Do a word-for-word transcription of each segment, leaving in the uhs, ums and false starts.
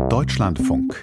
Deutschlandfunk.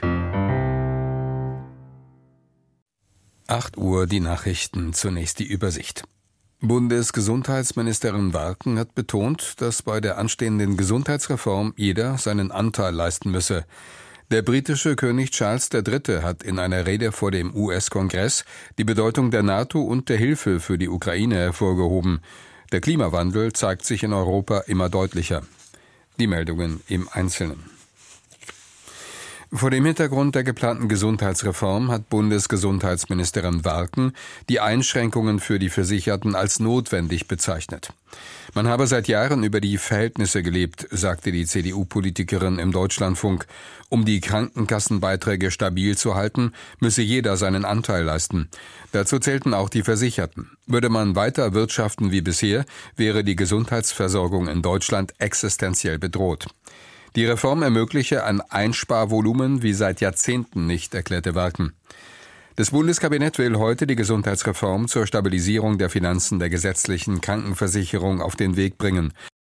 acht Uhr die Nachrichten, zunächst die Übersicht. Bundesgesundheitsministerin Warken hat betont, dass bei der anstehenden Gesundheitsreform jeder seinen Anteil leisten müsse. Der britische König Charles der Dritte hat in einer Rede vor dem U S-Kongress die Bedeutung der NATO und der Hilfe für die Ukraine hervorgehoben. Der Klimawandel zeigt sich in Europa immer deutlicher. Die Meldungen im Einzelnen. Vor dem Hintergrund der geplanten Gesundheitsreform hat Bundesgesundheitsministerin Warken die Einschränkungen für die Versicherten als notwendig bezeichnet. Man habe seit Jahren über die Verhältnisse gelebt, sagte die C D U-Politikerin im Deutschlandfunk. Um die Krankenkassenbeiträge stabil zu halten, müsse jeder seinen Anteil leisten. Dazu zählten auch die Versicherten. Würde man weiter wirtschaften wie bisher, wäre die Gesundheitsversorgung in Deutschland existenziell bedroht. Die Reform ermögliche ein Einsparvolumen wie seit Jahrzehnten nicht, erklärte Warken. Das Bundeskabinett will heute die Gesundheitsreform zur Stabilisierung der Finanzen der gesetzlichen Krankenversicherung auf den Weg bringen.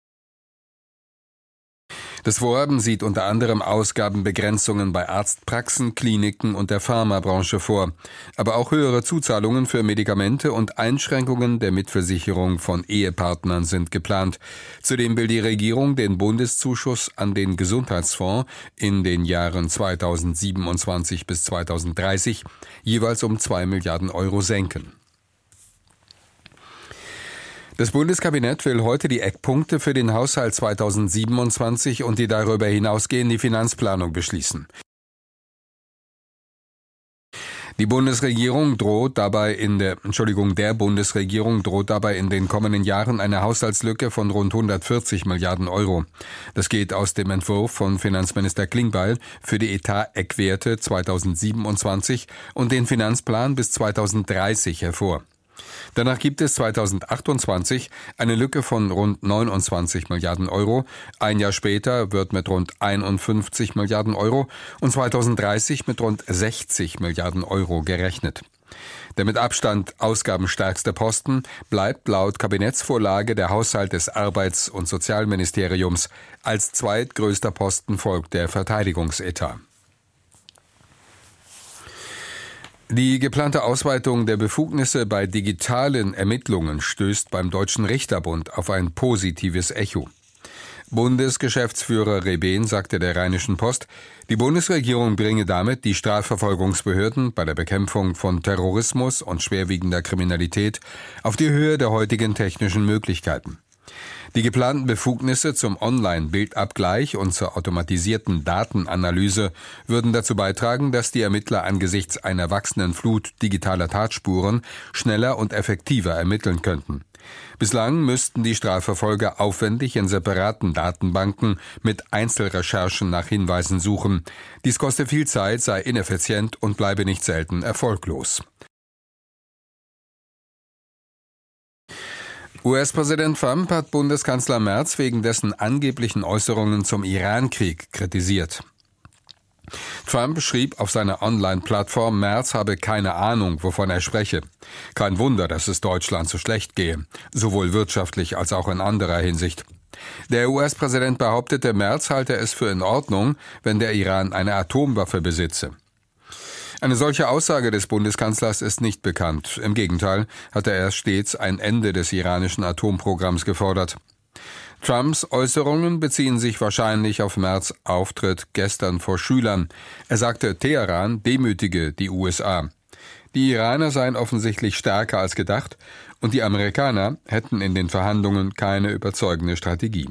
Das Vorhaben sieht unter anderem Ausgabenbegrenzungen bei Arztpraxen, Kliniken und der Pharmabranche vor, aber auch höhere Zuzahlungen für Medikamente und Einschränkungen der Mitversicherung von Ehepartnern sind geplant. Zudem will die Regierung den Bundeszuschuss an den Gesundheitsfonds in den Jahren zweitausendsiebenundzwanzig bis zweitausenddreißig jeweils um zwei Milliarden Euro senken. Das Bundeskabinett will heute die Eckpunkte für den Haushalt zweitausendsiebenundzwanzig und die darüber hinausgehende Finanzplanung beschließen. Die Bundesregierung droht dabei in der, Entschuldigung, der Bundesregierung droht dabei in den kommenden Jahren eine Haushaltslücke von rund hundertvierzig Milliarden Euro. Das geht aus dem Entwurf von Finanzminister Klingbeil für die Etat-Eckwerte zweitausendsiebenundzwanzig und den Finanzplan bis zweitausenddreißig hervor. Danach gibt es zweitausendachtundzwanzig eine Lücke von rund neunundzwanzig Milliarden Euro. Ein Jahr später wird mit rund einundfünfzig Milliarden Euro und zweitausenddreißig mit rund sechzig Milliarden Euro gerechnet. Der mit Abstand ausgabenstärkste Posten bleibt laut Kabinettsvorlage der Haushalt des Arbeits- und Sozialministeriums. Als zweitgrößter Posten folgt der Verteidigungsetat. Die geplante Ausweitung der Befugnisse bei digitalen Ermittlungen stößt beim Deutschen Richterbund auf ein positives Echo. Bundesgeschäftsführer Rebehn sagte der Rheinischen Post, die Bundesregierung bringe damit die Strafverfolgungsbehörden bei der Bekämpfung von Terrorismus und schwerwiegender Kriminalität auf die Höhe der heutigen technischen Möglichkeiten. Die geplanten Befugnisse zum Online-Bildabgleich und zur automatisierten Datenanalyse würden dazu beitragen, dass die Ermittler angesichts einer wachsenden Flut digitaler Tatspuren schneller und effektiver ermitteln könnten. Bislang müssten die Strafverfolger aufwendig in separaten Datenbanken mit Einzelrecherchen nach Hinweisen suchen. Dies koste viel Zeit, sei ineffizient und bleibe nicht selten erfolglos. U S-Präsident Trump hat Bundeskanzler Merz wegen dessen angeblichen Äußerungen zum Iran-Krieg kritisiert. Trump schrieb auf seiner Online-Plattform, Merz habe keine Ahnung, wovon er spreche. Kein Wunder, dass es Deutschland so schlecht gehe, sowohl wirtschaftlich als auch in anderer Hinsicht. Der U S-Präsident behauptete, Merz halte es für in Ordnung, wenn der Iran eine Atomwaffe besitze. Eine solche Aussage des Bundeskanzlers ist nicht bekannt. Im Gegenteil hatte er stets ein Ende des iranischen Atomprogramms gefordert. Trumps Äußerungen beziehen sich wahrscheinlich auf Merz' Auftritt gestern vor Schülern. Er sagte, Teheran demütige die U S A. Die Iraner seien offensichtlich stärker als gedacht und die Amerikaner hätten in den Verhandlungen keine überzeugende Strategie.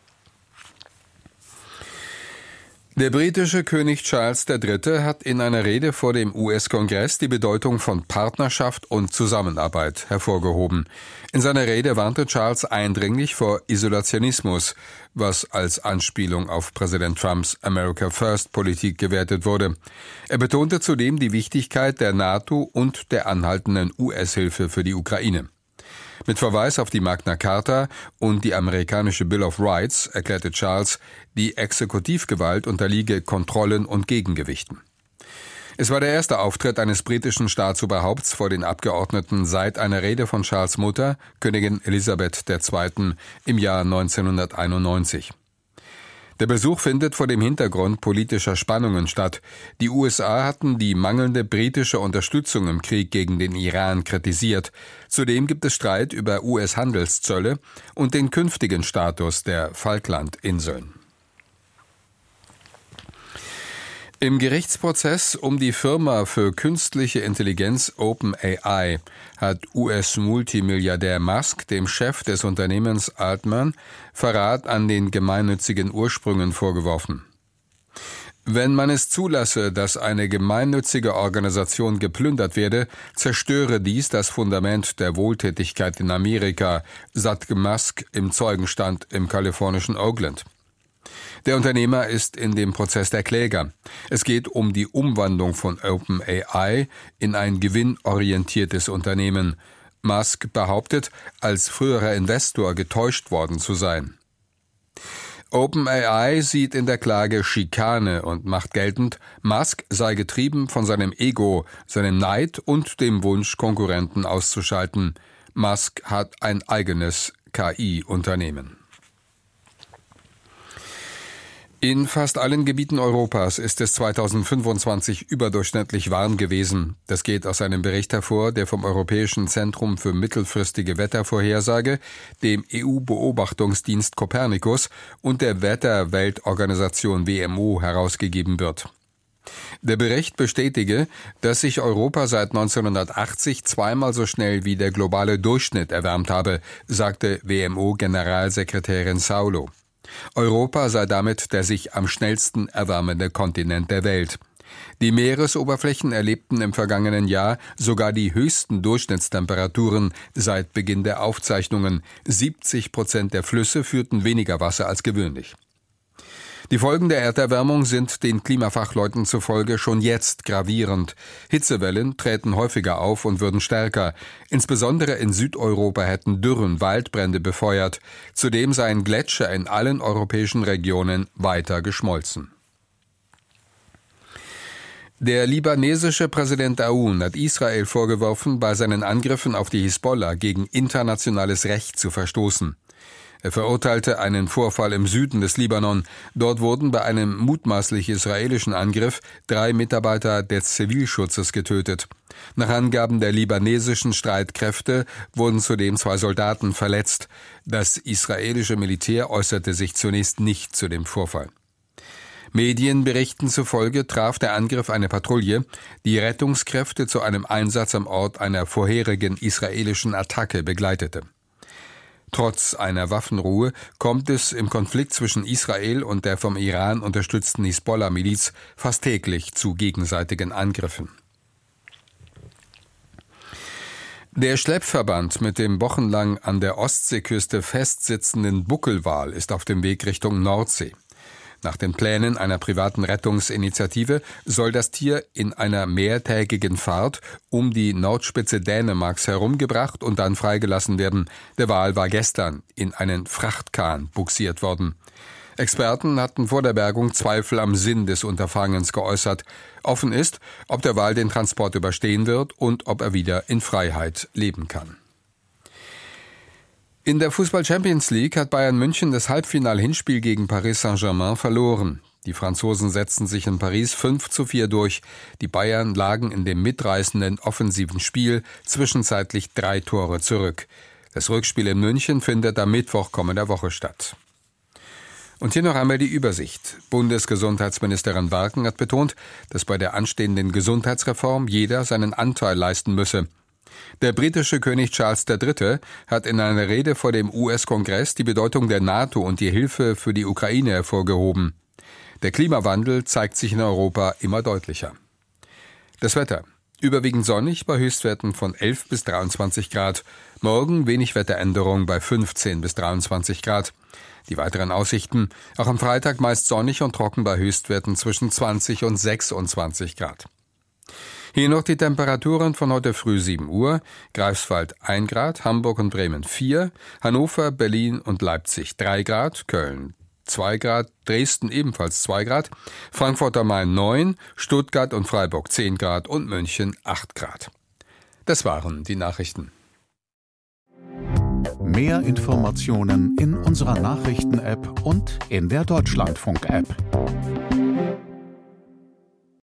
Der britische König Charles der Dritte hat in einer Rede vor dem U S-Kongress die Bedeutung von Partnerschaft und Zusammenarbeit hervorgehoben. In seiner Rede warnte Charles eindringlich vor Isolationismus, was als Anspielung auf Präsident Trumps America First-Politik gewertet wurde. Er betonte zudem die Wichtigkeit der NATO und der anhaltenden U S-Hilfe für die Ukraine. Mit Verweis auf die Magna Carta und die amerikanische Bill of Rights erklärte Charles, die Exekutivgewalt unterliege Kontrollen und Gegengewichten. Es war der erste Auftritt eines britischen Staatsoberhaupts vor den Abgeordneten seit einer Rede von Charles' Mutter, Königin Elisabeth der Zweite, im Jahr neunzehnhunderteinundneunzig. Der Besuch findet vor dem Hintergrund politischer Spannungen statt. Die U S A hatten die mangelnde britische Unterstützung im Krieg gegen den Iran kritisiert. Zudem gibt es Streit über U S-Handelszölle und den künftigen Status der Falklandinseln. Im Gerichtsprozess um die Firma für künstliche Intelligenz OpenAI hat U S-Multimilliardär Musk dem Chef des Unternehmens Altman Verrat an den gemeinnützigen Ursprüngen vorgeworfen. Wenn man es zulasse, dass eine gemeinnützige Organisation geplündert werde, zerstöre dies das Fundament der Wohltätigkeit in Amerika, sagte Musk im Zeugenstand im kalifornischen Oakland. Der Unternehmer ist in dem Prozess der Kläger. Es geht um die Umwandlung von OpenAI in ein gewinnorientiertes Unternehmen. Musk behauptet, als früherer Investor getäuscht worden zu sein. OpenAI sieht in der Klage Schikane und macht geltend, Musk sei getrieben von seinem Ego, seinem Neid und dem Wunsch, Konkurrenten auszuschalten. Musk hat ein eigenes K I-Unternehmen. In fast allen Gebieten Europas ist es zweitausendfünfundzwanzig überdurchschnittlich warm gewesen. Das geht aus einem Bericht hervor, der vom Europäischen Zentrum für mittelfristige Wettervorhersage, dem E U-Beobachtungsdienst Copernicus und der Wetterweltorganisation W M O herausgegeben wird. Der Bericht bestätige, dass sich Europa seit neunzehnhundertachtzig zweimal so schnell wie der globale Durchschnitt erwärmt habe, sagte W M O-Generalsekretärin Saulo. Europa sei damit der sich am schnellsten erwärmende Kontinent der Welt. Die Meeresoberflächen erlebten im vergangenen Jahr sogar die höchsten Durchschnittstemperaturen seit Beginn der Aufzeichnungen. siebzig Prozent der Flüsse führten weniger Wasser als gewöhnlich. Die Folgen der Erderwärmung sind den Klimafachleuten zufolge schon jetzt gravierend. Hitzewellen treten häufiger auf und würden stärker. Insbesondere in Südeuropa hätten Dürren Waldbrände befeuert. Zudem seien Gletscher in allen europäischen Regionen weiter geschmolzen. Der libanesische Präsident Aoun hat Israel vorgeworfen, bei seinen Angriffen auf die Hisbollah gegen internationales Recht zu verstoßen. Er verurteilte einen Vorfall im Süden des Libanon. Dort wurden bei einem mutmaßlich israelischen Angriff drei Mitarbeiter des Zivilschutzes getötet. Nach Angaben der libanesischen Streitkräfte wurden zudem zwei Soldaten verletzt. Das israelische Militär äußerte sich zunächst nicht zu dem Vorfall. Medienberichten zufolge traf der Angriff eine Patrouille, die Rettungskräfte zu einem Einsatz am Ort einer vorherigen israelischen Attacke begleitete. Trotz einer Waffenruhe kommt es im Konflikt zwischen Israel und der vom Iran unterstützten Hisbollah-Miliz fast täglich zu gegenseitigen Angriffen. Der Schleppverband mit dem wochenlang an der Ostseeküste festsitzenden Buckelwal ist auf dem Weg Richtung Nordsee. Nach den Plänen einer privaten Rettungsinitiative soll das Tier in einer mehrtägigen Fahrt um die Nordspitze Dänemarks herumgebracht und dann freigelassen werden. Der Wal war gestern in einen Frachtkahn bugsiert worden. Experten hatten vor der Bergung Zweifel am Sinn des Unterfangens geäußert. Offen ist, ob der Wal den Transport überstehen wird und ob er wieder in Freiheit leben kann. In der Fußball-Champions League hat Bayern München das Halbfinal-Hinspiel gegen Paris Saint-Germain verloren. Die Franzosen setzten sich in Paris fünf zu vier durch. Die Bayern lagen in dem mitreißenden offensiven Spiel zwischenzeitlich drei Tore zurück. Das Rückspiel in München findet am Mittwoch kommender Woche statt. Und hier noch einmal die Übersicht. Bundesgesundheitsministerin Barken hat betont, dass bei der anstehenden Gesundheitsreform jeder seinen Anteil leisten müsse. Der britische König Charles der Dritte hat in einer Rede vor dem U S-Kongress die Bedeutung der NATO und die Hilfe für die Ukraine hervorgehoben. Der Klimawandel zeigt sich in Europa immer deutlicher. Das Wetter. Überwiegend sonnig bei Höchstwerten von elf bis dreiundzwanzig Grad. Morgen wenig Wetteränderung bei fünfzehn bis dreiundzwanzig Grad. Die weiteren Aussichten. Auch am Freitag meist sonnig und trocken bei Höchstwerten zwischen zwanzig und sechsundzwanzig Grad. Hier noch die Temperaturen von heute früh sieben Uhr. Greifswald ein Grad, Hamburg und Bremen vier, Hannover, Berlin und Leipzig drei Grad, Köln zwei Grad, Dresden ebenfalls zwei Grad, Frankfurt am Main neun, Stuttgart und Freiburg zehn Grad und München acht Grad. Das waren die Nachrichten. Mehr Informationen in unserer Nachrichten-App und in der Deutschlandfunk-App.